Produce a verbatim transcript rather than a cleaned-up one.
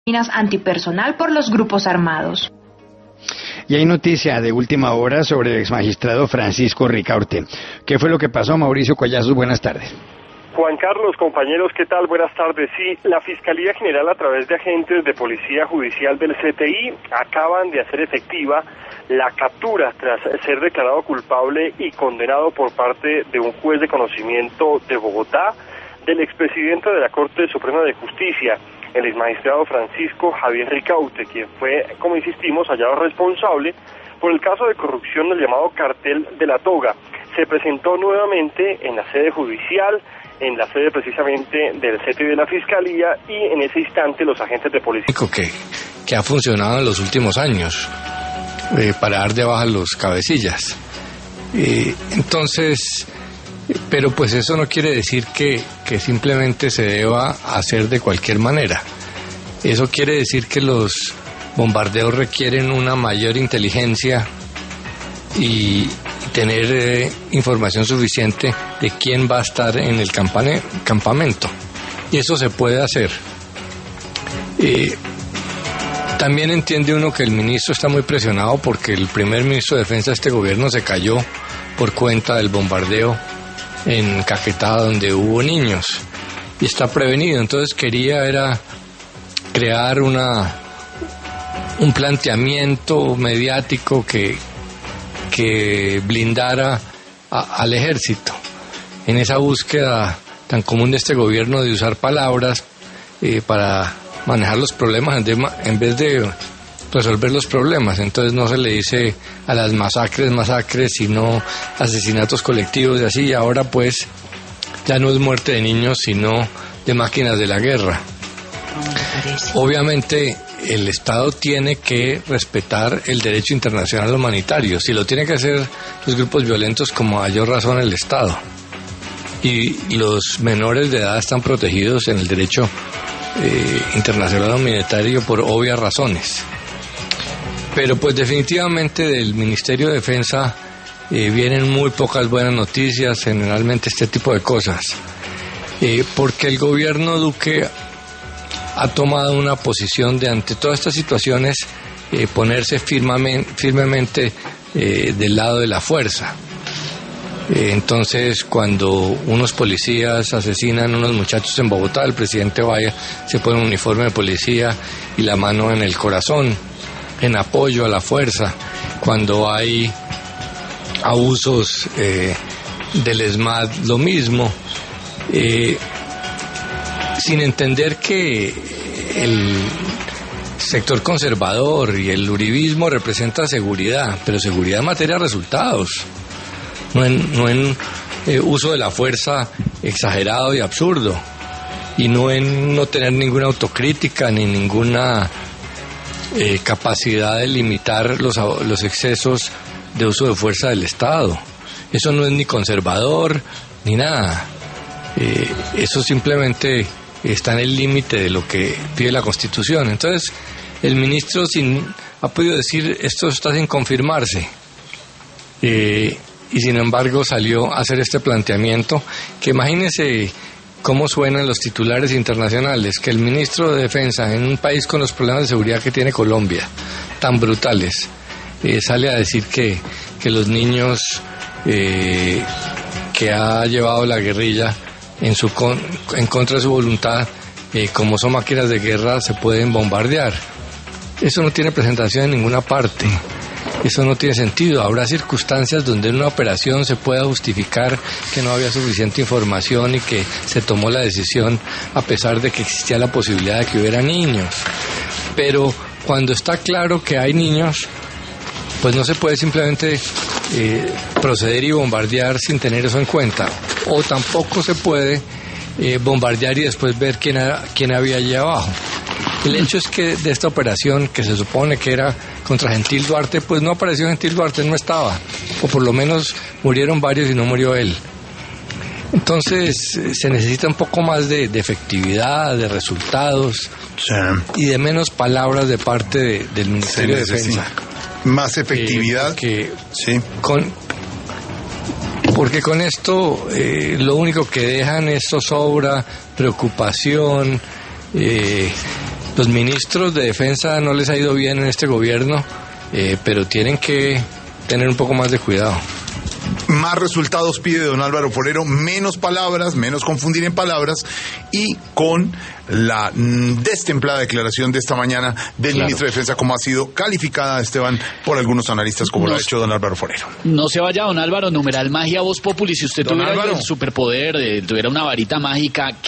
antipersonal por los grupos armados. Y hay noticia de última hora sobre el exmagistrado Francisco Ricaurte. ¿Qué fue lo que pasó, Mauricio Collazos? Buenas tardes. Juan Carlos, compañeros, ¿qué tal? Buenas tardes. Sí, la Fiscalía General, a través de agentes de Policía Judicial del C T I, acaban de hacer efectiva la captura tras ser declarado culpable y condenado por parte de un juez de conocimiento de Bogotá del expresidente de la Corte Suprema de Justicia, el exmagistrado Francisco Javier Ricaurte, quien fue, como insistimos, hallado responsable por el caso de corrupción del llamado Cartel de la Toga. Se presentó nuevamente en la sede judicial, en la sede precisamente del C T I de la Fiscalía, y en ese instante los agentes de policía... Que, que ha funcionado en los últimos años, eh, para dar de baja los cabecillas. Eh, entonces... Pero pues eso no quiere decir que, que simplemente se deba hacer de cualquier manera. Eso quiere decir que los bombardeos requieren una mayor inteligencia y tener eh, información suficiente de quién va a estar en el campane, campamento. Y eso se puede hacer. Eh, también entiende uno que el ministro está muy presionado porque el primer ministro de Defensa de este gobierno se cayó por cuenta del bombardeo en Caquetá, donde hubo niños, y está prevenido. Entonces quería era crear una un planteamiento mediático que que blindara a, al ejército en esa búsqueda tan común de este gobierno de usar palabras eh, para manejar los problemas en vez de resolver los problemas. Entonces no se le dice a las masacres, masacres, sino asesinatos colectivos y así. Y ahora pues ya no es muerte de niños, sino de máquinas de la guerra. Obviamente el Estado tiene que respetar el derecho internacional humanitario. Si lo tiene que hacer los grupos violentos, como mayor razón el Estado. Y los menores de edad están protegidos en el derecho eh, internacional humanitario por obvias razones. Pero pues definitivamente del Ministerio de Defensa eh, vienen muy pocas buenas noticias, generalmente este tipo de cosas, eh, porque el gobierno Duque ha tomado una posición de, ante todas estas situaciones, eh, ponerse firmemente, firmemente eh, del lado de la fuerza. Eh, entonces, cuando unos policías asesinan a unos muchachos en Bogotá, el presidente vaya, se pone un uniforme de policía y la mano en el corazón, en apoyo a la fuerza. Cuando hay abusos eh, del ESMAD, lo mismo, eh, sin entender que el sector conservador y el uribismo representa seguridad, pero seguridad en materia de resultados, no en, no en eh, uso de la fuerza exagerado y absurdo, y no en no tener ninguna autocrítica ni ninguna Eh, capacidad de limitar los, los excesos de uso de fuerza del Estado. Eso no es ni conservador ni nada. Eh, eso simplemente está en el límite de lo que pide la Constitución. Entonces, el ministro sin, ha podido decir esto está sin confirmarse. Eh, y sin embargo salió a hacer este planteamiento que imagínense cómo suenan los titulares internacionales, que el ministro de Defensa, en un país con los problemas de seguridad que tiene Colombia, tan brutales, eh, sale a decir que, que los niños eh, que ha llevado la guerrilla en, su con, en contra de su voluntad, eh, como son máquinas de guerra, se pueden bombardear. Eso no tiene presentación en ninguna parte. Eso no tiene sentido. Habrá circunstancias donde en una operación se pueda justificar que no había suficiente información y que se tomó la decisión a pesar de que existía la posibilidad de que hubiera niños. Pero cuando está claro que hay niños, pues no se puede simplemente eh, proceder y bombardear sin tener eso en cuenta. O tampoco se puede eh, bombardear y después ver quién, ha, quién había allí abajo. El hecho es que de esta operación, que se supone que era contra Gentil Duarte, pues no apareció Gentil Duarte, no estaba. O por lo menos murieron varios y no murió él. Entonces se necesita un poco más de, de efectividad, de resultados, sí, y de menos palabras de parte de, del Ministerio de Defensa. Más efectividad. Eh, que sí. Con, porque con esto eh, lo único que dejan es zozobra, preocupación, eh, Los ministros de defensa no les ha ido bien en este gobierno, eh, pero tienen que tener un poco más de cuidado. Más resultados pide don Álvaro Forero, menos palabras, menos confundir en palabras, y con la destemplada declaración de esta mañana del claro. ministro de Defensa, como ha sido calificada, Esteban, por algunos analistas, como no, lo ha hecho don Álvaro Forero. No se vaya, don Álvaro, numeral magia voz populi. Si usted don tuviera Álvaro. el superpoder, eh, tuviera una varita mágica,